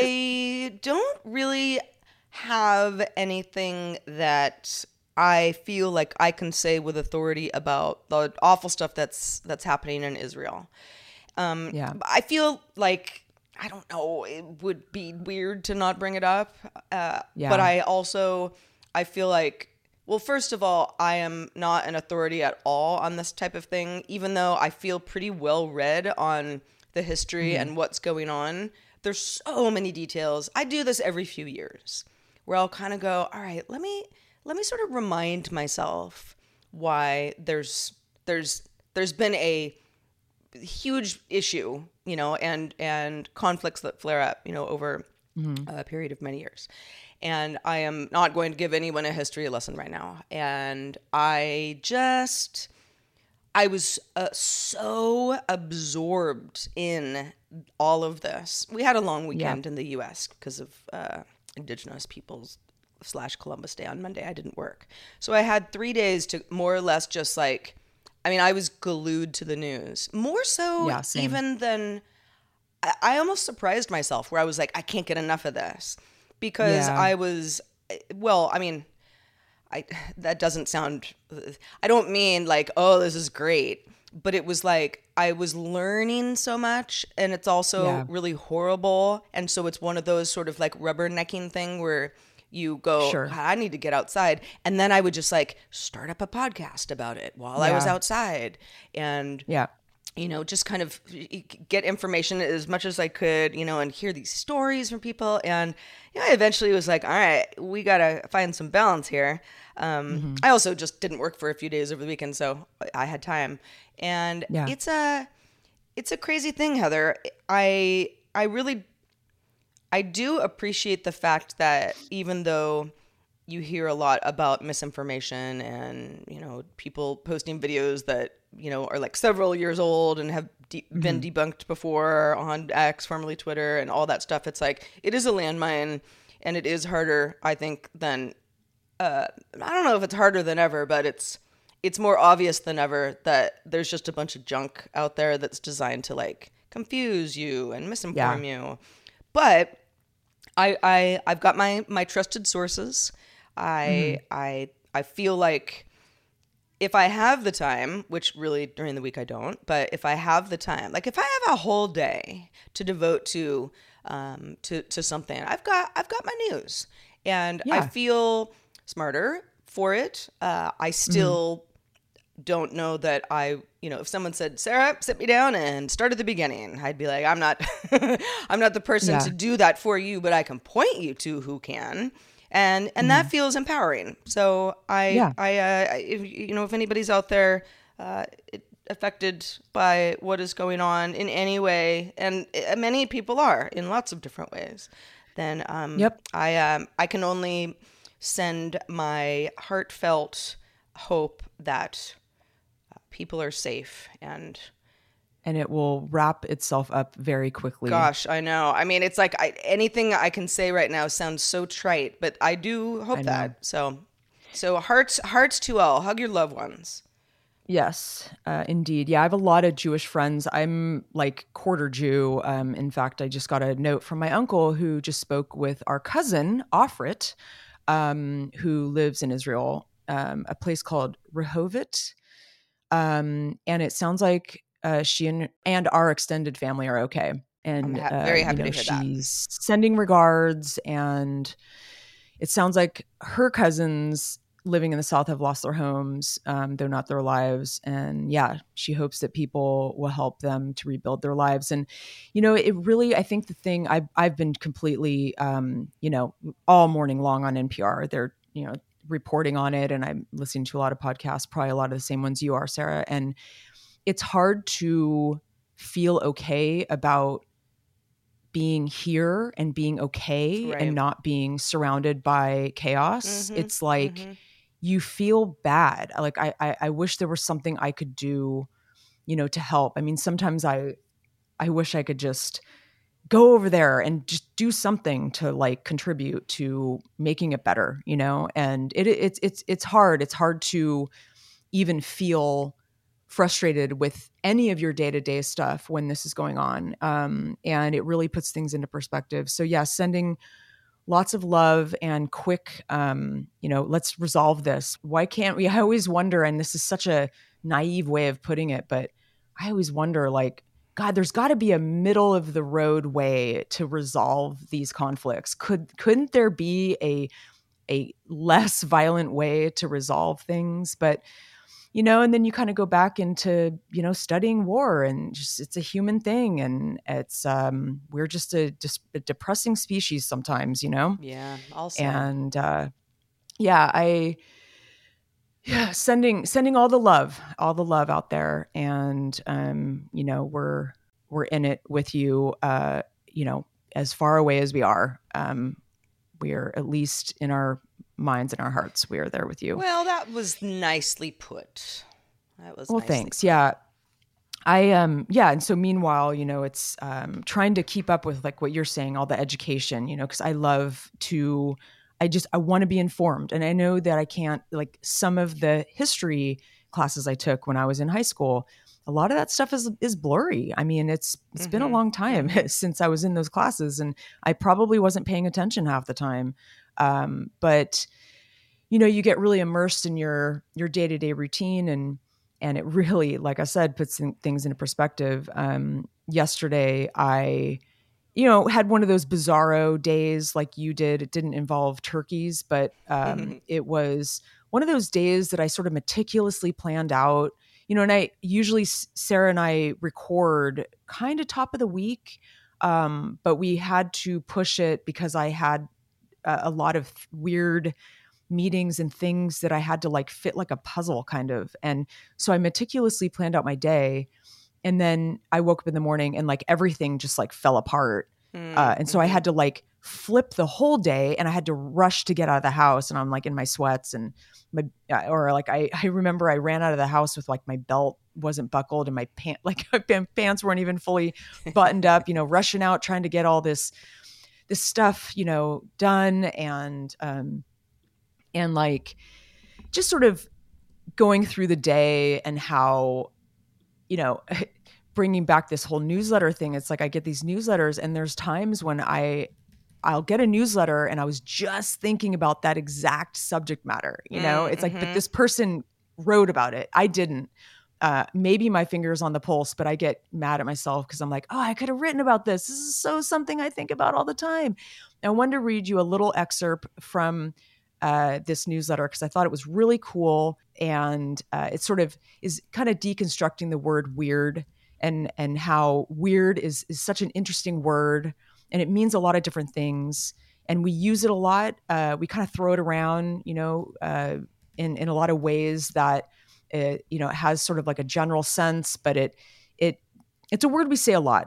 I don't really have anything that I feel like I can say with authority about the awful stuff that's that's happening in Israel. Um, Yeah. I feel like I don't know. It would be weird to not bring it up, uh, Yeah. but I also I feel like. Well, first of all, I am not an authority at all on this type of thing, even though I feel pretty well read on the history Mm-hmm. and what's going on. There's so many details. I do this every few years where I'll kind of go, all right, let me let me sort of remind myself why there's there's there's been a huge issue, you know, and and conflicts that flare up, you know, over a period of many years. And I am not going to give anyone a history lesson right now. And I just, I was uh, so absorbed in all of this. We had a long weekend in the U S because of uh, Indigenous Peoples slash Columbus Day on Monday. I didn't work. So I had three days to more or less just like, I mean, I was glued to the news. More so Yeah, same. even than, I, I almost surprised myself where I was like, I can't get enough of this. Because Yeah. I was, well, I mean, I that doesn't sound, I don't mean like, oh, this is great. But it was like, I was learning so much and it's also Yeah. really horrible. And so it's one of those sort of like rubbernecking thing where you go, Sure. I need to get outside. And then I would just like start up a podcast about it while I was Yeah. outside. And Yeah. you know, just kind of get information as much as I could, you know, and hear these stories from people. And, you know, I eventually was like, all right, we got to find some balance here. Um, Mm-hmm. I also just didn't work for a few days over the weekend, so I had time. And Yeah. it's a, it's a crazy thing, Heather. I, I really, I do appreciate the fact that even though you hear a lot about misinformation and, you know, people posting videos that, you know, are like several years old and have de- been debunked before on X, formerly Twitter, and all that stuff. It's like, it is a landmine and it is harder, I think, than, uh, I don't know if it's harder than ever, but it's, it's more obvious than ever that there's just a bunch of junk out there that's designed to like confuse you and misinform you. But I, I, I've got my, my trusted sources. I, I, I feel like if I have the time, which really during the week I don't, but if I have the time, like if I have a whole day to devote to, um, to, to something, I've got, I've got my news and I Yeah. feel smarter for it. Uh, I still don't know that I, you know, if someone said, Sarah, sit me down and start at the beginning, I'd be like, I'm not, I'm not the person Yeah. to do that for you, but I can point you to who can. And, and that feels empowering. So I, Yeah. I, uh, if, you know, if anybody's out there, uh, it, affected by what is going on in any way, and uh, many people are in lots of different ways, then, um, Yep. I, um, I can only send my heartfelt hope that uh, people are safe. And And it will wrap itself up very quickly. gosh, I know. I mean, it's like I, anything I can say right now sounds so trite, but I do hope I know. that. So, so hearts, hearts to all. Hug your loved ones. Yes, uh, indeed. Yeah, I have a lot of Jewish friends. I'm like quarter Jew. Um, in fact, I just got a note from my uncle who just spoke with our cousin, Ofrit, um, who lives in Israel, um, a place called Rehovot. Um, and it sounds like uh, she and, and our extended family are okay. And I'm ha- very uh, happy you know, to hear that. she's sending regards, and it sounds like her cousins living in the South have lost their homes, um, though not their lives. And yeah, she hopes that people will help them to rebuild their lives. And, you know, it really, I think the thing I've, I've been completely, um, you know, all morning long on N P R, they're, you know, reporting on it, and I'm listening to a lot of podcasts, probably a lot of the same ones you are, Sarah. And it's hard to feel okay about being here and being okay Right. and not being surrounded by chaos. Mhm, It's like mhm. you feel bad. Like I, I, I wish there was something I could do, you know, to help. I mean, sometimes I, I wish I could just go over there and just do something to like contribute to making it better, you know? And it, it's, it's, it's hard. It's hard to even feel frustrated with any of your day-to-day stuff when this is going on. Um, and it really puts things into perspective. So yeah, sending lots of love and quick, um, you know, let's resolve this. Why can't we? I always wonder, and this is such a naive way of putting it, but I always wonder, like, God, there's got to be a middle of the road way to resolve these conflicts. Could, couldn't there be a, a less violent way to resolve things? But you know, and then you kind of go back into, you know, studying war, and just, it's a human thing. And it's, um, we're just a, just a depressing species sometimes, you know? Yeah. Also. And, uh, yeah, I, yeah, sending, sending all the love, all the love out there. And, um, you know, we're, we're in it with you, uh, you know, as far away as we are. Um, we are at least in our minds and our hearts. We are there with you. Well, that was nicely put. That was well, nicely thanks. put. Yeah. I, um, yeah. And so meanwhile, you know, it's, um, trying to keep up with like what you're saying, all the education, you know, cause I love to, I just, I want to be informed. And I know that I can't, like some of the history classes I took when I was in high school, a lot of that stuff is, is blurry. I mean, it's, it's Mm-hmm. been a long time mm-hmm. since I was in those classes, and I probably wasn't paying attention half the time. Um, but you know, you get really immersed in your, your day-to-day routine, and, and it really, like I said, puts things into perspective. Um, yesterday I, you know, had one of those bizarro days like you did. It didn't involve turkeys, but, um, it was one of those days that I sort of meticulously planned out, you know, and I usually, Sarah and I record kind of top of the week. Um, but we had to push it because I had a, a lot of weird meetings and things that I had to like fit like a puzzle kind of. And so I meticulously planned out my day. And then I woke up in the morning and like everything just like fell apart. Mm-hmm. Uh, and so I had to like flip the whole day, and I had to rush to get out of the house. And I'm like in my sweats and my, or like, I, I remember I ran out of the house with like my belt wasn't buckled and my pant, like my pants weren't even fully buttoned up, you know, rushing out, trying to get all this, this stuff, you know, done. And, um, and like, just sort of going through the day and how, you know, bringing back this whole newsletter thing. It's like, I get these newsletters, and there's times when I, I'll get a newsletter and I was just thinking about that exact subject matter, you know, mm-hmm. It's like, but this person wrote about it. I didn't. Uh, maybe my finger's on the pulse, but I get mad at myself because I'm like, oh, I could have written about this. This is so something I think about all the time. I wanted to read you a little excerpt from uh, this newsletter because I thought it was really cool. And uh, it sort of is kind of deconstructing the word weird, and, and how weird is, is such an interesting word. And it means a lot of different things. And we use it a lot. Uh, we kind of throw it around, you know, uh, in, in a lot of ways that, it, you know, it has sort of like a general sense, but it, it, it's a word we say a lot.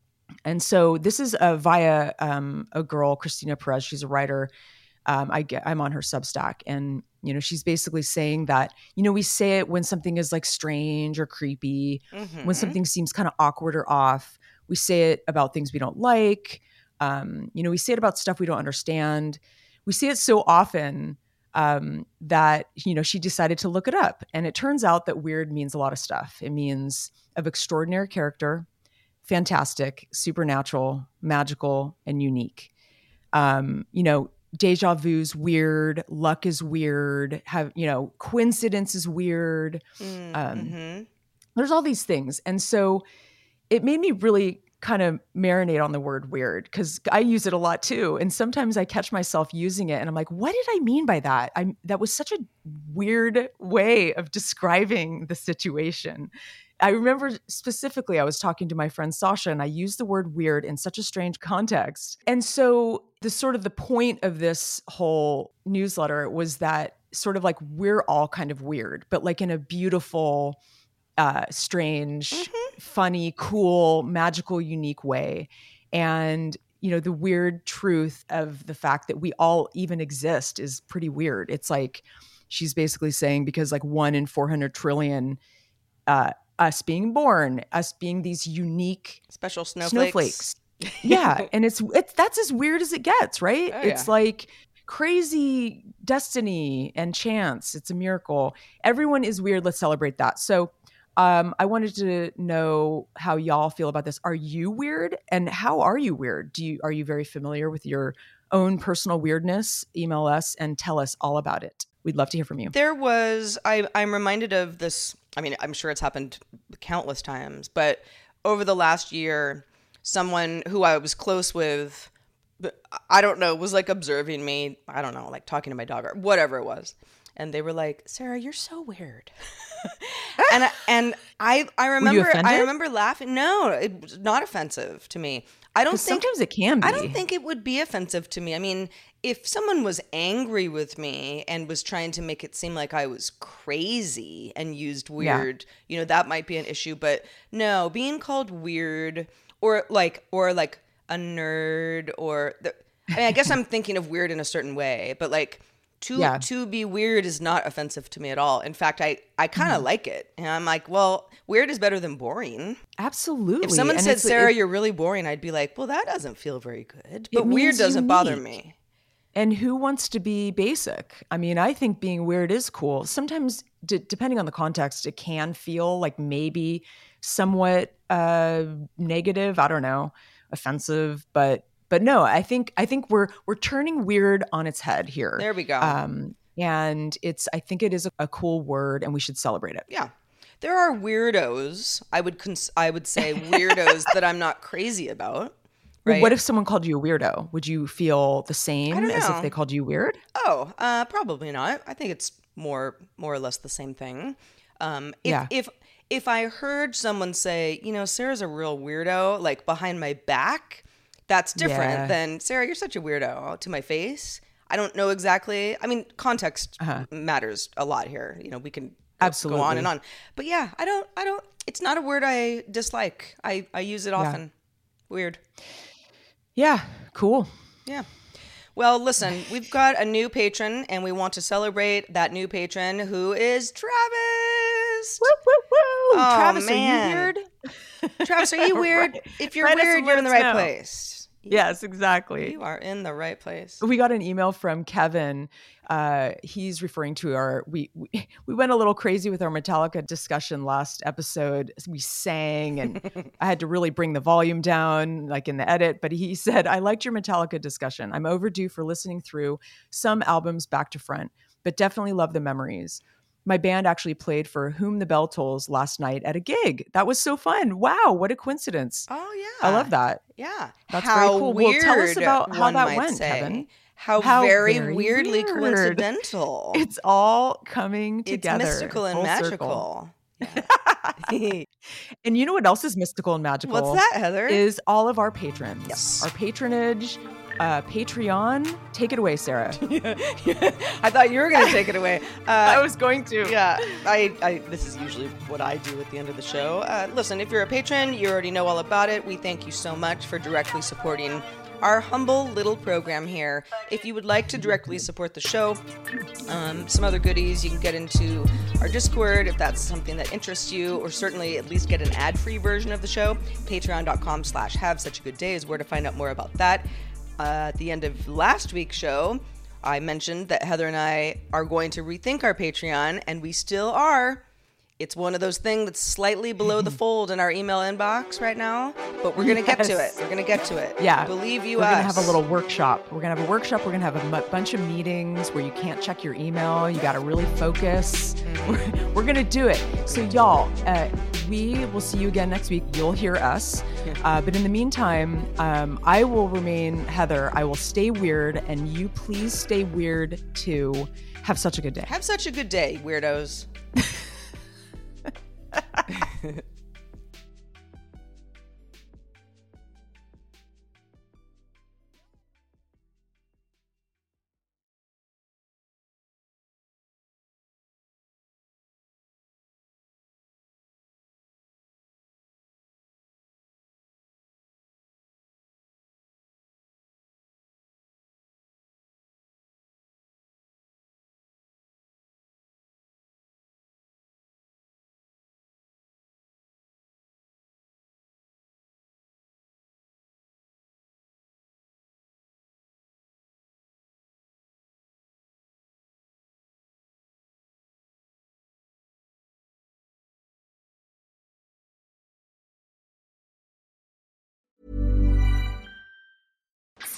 And so this is uh, via um, a girl, Christina Perez. She's a writer. Um, I get, I'm on her Substack, and, you know, she's basically saying that, you know, we say it when something is like strange or creepy, mm-hmm. when something seems kind of awkward or off. We say it about things we don't like. Um, you know, we say it about stuff we don't understand. We say it so often um, that, you know, she decided to look it up. And it turns out that weird means a lot of stuff. It means of extraordinary character, fantastic, supernatural, magical, and unique. Um, you know, deja vu's weird, luck is weird, have, you know, coincidence is weird. Mm-hmm. Um, there's all these things. And so it made me really kind of marinate on the word weird, because I use it a lot too. And sometimes I catch myself using it and I'm like, what did I mean by that? I that was such a weird way of describing the situation. I remember specifically I was talking to my friend Sasha, and I used the word weird in such a strange context. And so the sort of the point of this whole newsletter was that sort of like we're all kind of weird, but like in a beautiful, uh, strange, mm-hmm. funny, cool, magical, unique way. And, you know, the weird truth of the fact that we all even exist is pretty weird. It's like she's basically saying because like one in four hundred trillion, uh, us being born, us being these unique special snowflakes. snowflakes. Yeah. And it's, it's, that's as weird as it gets, right? Oh, it's yeah. like crazy destiny and chance. It's a miracle. Everyone is weird. Let's celebrate that. So um, I wanted to know how y'all feel about this. Are you weird? And how are you weird? Do you, are you very familiar with your own personal weirdness? Email us and tell us all about it. We'd love to hear from you. There was, I, I'm reminded of this. I mean, I'm sure it's happened countless times, but over the last year, someone who I was close with, I don't know, was like observing me. I don't know, like talking to my dog or whatever it was. And they were like, Sarah, you're so weird. and I, and I I remember I remember laughing. No, it was not offensive to me. I don't think sometimes it can be. I don't think it would be offensive to me. I mean, if someone was angry with me and was trying to make it seem like I was crazy and used weird, yeah. you know, that might be an issue. But no, being called weird or like or like a nerd or the, I mean, I guess I'm thinking of weird in a certain way, but like to yeah. to be weird is not offensive to me at all. In fact, I, I kind of mm. like it. And I'm like, well, weird is better than boring. Absolutely. If someone and said, Sarah, it, you're really boring, I'd be like, well, that doesn't feel very good. But weird doesn't unique. bother me. And who wants to be basic? I mean, I think being weird is cool. Sometimes, d- depending on the context, it can feel like maybe somewhat uh, negative. I don't know, offensive, but But no, I think I think we're we're turning weird on its head here. There we go. Um, and it's I think it is a, a cool word, and we should celebrate it. Yeah, there are weirdos. I would cons- I would say weirdos that I'm not crazy about. Right? Well, what if someone called you a weirdo? Would you feel the same as if they called you weird? Oh, uh, probably not. I think it's more more or less the same thing. Um, if, yeah. If if I heard someone say, you know, Sarah's a real weirdo, like behind my back. That's different yeah. than, Sarah, you're such a weirdo to my face. I don't know exactly. I mean, context uh-huh. matters a lot here. You know, we can Absolutely. go on and on. But yeah, I don't, I don't, it's not a word I dislike. I, I use it often. Yeah. Weird. Yeah, cool. Yeah. Well, listen, we've got a new patron and we want to celebrate that new patron who is Travis. Woo, woo, woo. Oh, Travis, man. are you weird? Travis, are you weird? Right. If you're Right weird, you're in the right know. place. Yes, exactly. You are in the right place. We got an email from Kevin. Uh, he's referring to our, we, we we went a little crazy with our Metallica discussion last episode. We sang and I had to really bring the volume down like in the edit. But he said, I liked your Metallica discussion. I'm overdue for listening through some albums back to front, but definitely love the memories. My band actually played for Whom the Bell Tolls last night at a gig. That was so fun. Wow, what a coincidence. Oh, yeah. I love that. Yeah. That's how very cool. Weird, well, tell us about how that went, say. Kevin. How, how very, very weirdly weird. coincidental. It's all coming together. It's mystical and magical. Yeah. And you know what else is mystical and magical? What's that, Heather? Is all of our patrons. Yes. Our patronage, uh, Patreon. Take it away, Sarah. I thought you were going to take it away. Uh, I was going to. Yeah. I, I. This is usually what I do at the end of the show. Uh, listen, if you're a patron, you already know all about it. We thank you so much for directly supporting our humble little program here. If you would like to directly support the show, um, some other goodies, you can get into our Discord if that's something that interests you, or certainly at least get an ad-free version of the show. Patreon.com slash have such a good day is where to find out more about that. Uh, at the end of last week's show, I mentioned that Heather and I are going to rethink our Patreon, and we still are. It's one of those things that's slightly below the fold in our email inbox right now, but we're going to yes. get to it. We're going to get to it. Yeah. Believe you we're us. We're going to have a little workshop. We're going to have a workshop. We're going to have a m- bunch of meetings where you can't check your email. You got to really focus. Mm-hmm. We're, we're going to do it. So y'all, uh, we will see you again next week. You'll hear us. Uh, but in the meantime, um, I will remain Heather. I will stay weird, and you please stay weird too. Have such a good day. Have such a good day, weirdos.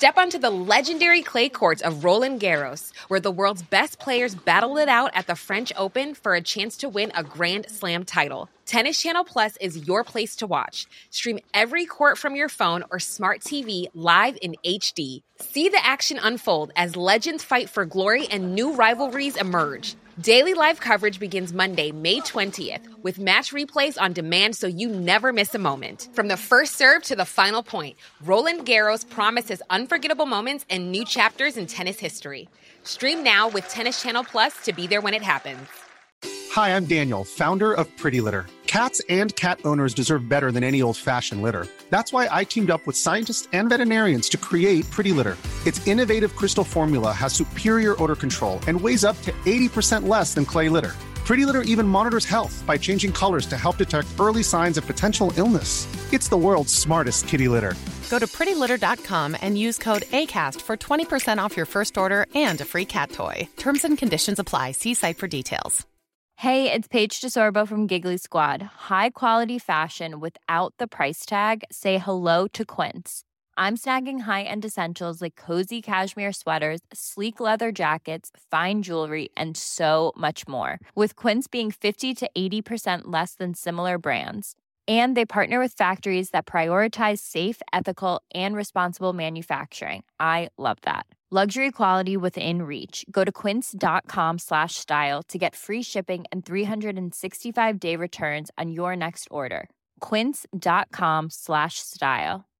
Step onto the legendary clay courts of Roland Garros, where the world's best players battle it out at the French Open for a chance to win a Grand Slam title. Tennis Channel Plus is your place to watch. Stream every court from your phone or smart T V live in H D. See the action unfold as legends fight for glory and new rivalries emerge. Daily live coverage begins Monday, May twentieth, with match replays on demand so you never miss a moment. From the first serve to the final point, Roland Garros promises unforgettable moments and new chapters in tennis history. Stream now with Tennis Channel Plus to be there when it happens. Hi, I'm Daniel, founder of Pretty Litter. Cats and cat owners deserve better than any old-fashioned litter. That's why I teamed up with scientists and veterinarians to create Pretty Litter. Its innovative crystal formula has superior odor control and weighs up to eighty percent less than clay litter. Pretty Litter even monitors health by changing colors to help detect early signs of potential illness. It's the world's smartest kitty litter. Go to pretty litter dot com and use code ACAST for twenty percent off your first order and a free cat toy. Terms and conditions apply. See site for details. Hey, it's Paige DeSorbo from Giggly Squad. High quality fashion without the price tag. Say hello to Quince. I'm snagging high-end essentials like cozy cashmere sweaters, sleek leather jackets, fine jewelry, and so much more. With Quince being fifty to eighty percent less than similar brands. And they partner with factories that prioritize safe, ethical, and responsible manufacturing. I love that. Luxury quality within reach. Go to quince.com slash style to get free shipping and three sixty-five day returns on your next order. Quince.com slash style.